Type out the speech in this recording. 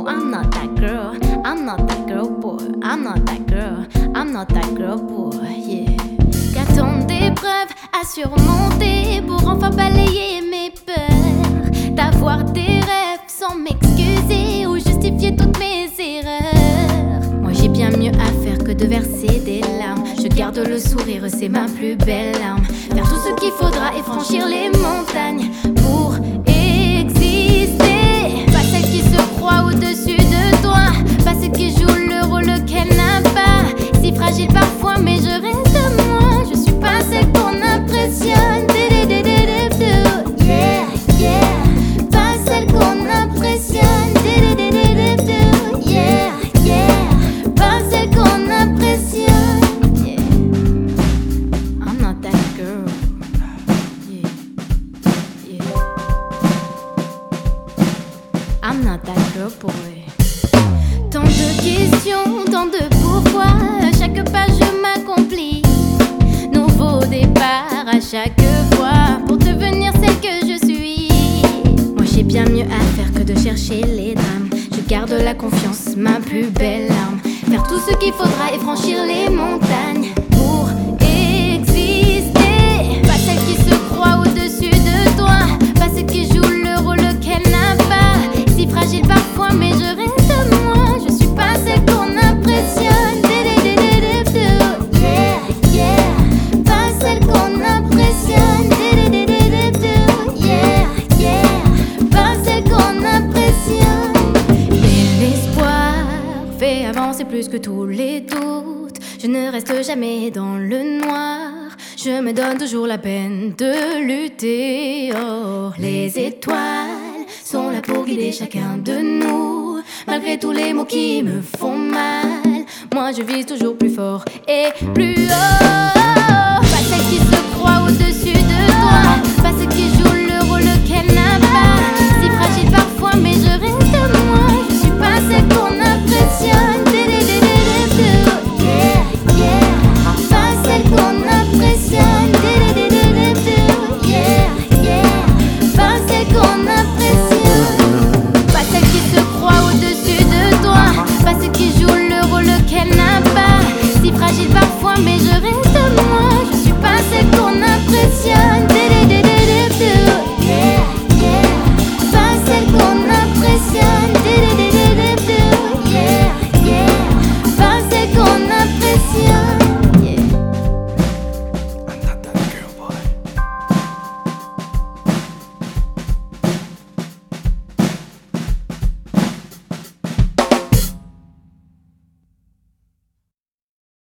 I'm not that girl. I'm not that girl, boy. I'm not that girl. I'm not that girl, boy. Yeah. Qu'attendent d'épreuves à surmonter pour enfin balayer mes peurs. D'avoir des rêves sans m'excuser ou justifier toutes mes erreurs. Moi j'ai bien mieux à faire que de verser des larmes. Je garde le sourire, c'est ma plus belle arme. Faire tout ce qu'il faudra et franchir les montagnes pour exister. Pas celle qui se croit au-dessus de toi, pas celle qui joue le rôle qu'elle n'a pas. Si fragile parfois mais je reste moi. Je suis pas celle qu'on impressionne. Yeah, yeah. Pas celle qu'on impressionne. Yeah, yeah. Pas celle qu'on impressionne. Yeah. I'm not that girl. Yeah, yeah. I'm not that girl, boy. Tant de questions, tant de pourquoi. À chaque page je m'accomplis. Nouveau départ à chaque fois pour devenir celle que je suis. Moi j'ai bien mieux à faire que de chercher les drames. Je garde la confiance, ma plus belle arme. Faire tout ce qu'il faudra et franchir les montagnes pour exister. Pas celle qui se croit au-dessus de toi, pas celle qui joue le rôle qu'elle n'a pas. Si fragile parfois mais je reste moi. Je suis pas celle qu'on impressionne. Yeah, yeah. Pas celle qu'on impressionne. Yeah, yeah. Pas celle qu'on impressionne. Et l'espoir fait avancer plus que tous les doutes. Je ne reste jamais dans le noir. Je me donne toujours la peine de lutter. Oh, les étoiles sont là pour guider chacun de nous. Malgré tous les mots qui me font mal, moi je vise toujours plus fort et plus haut.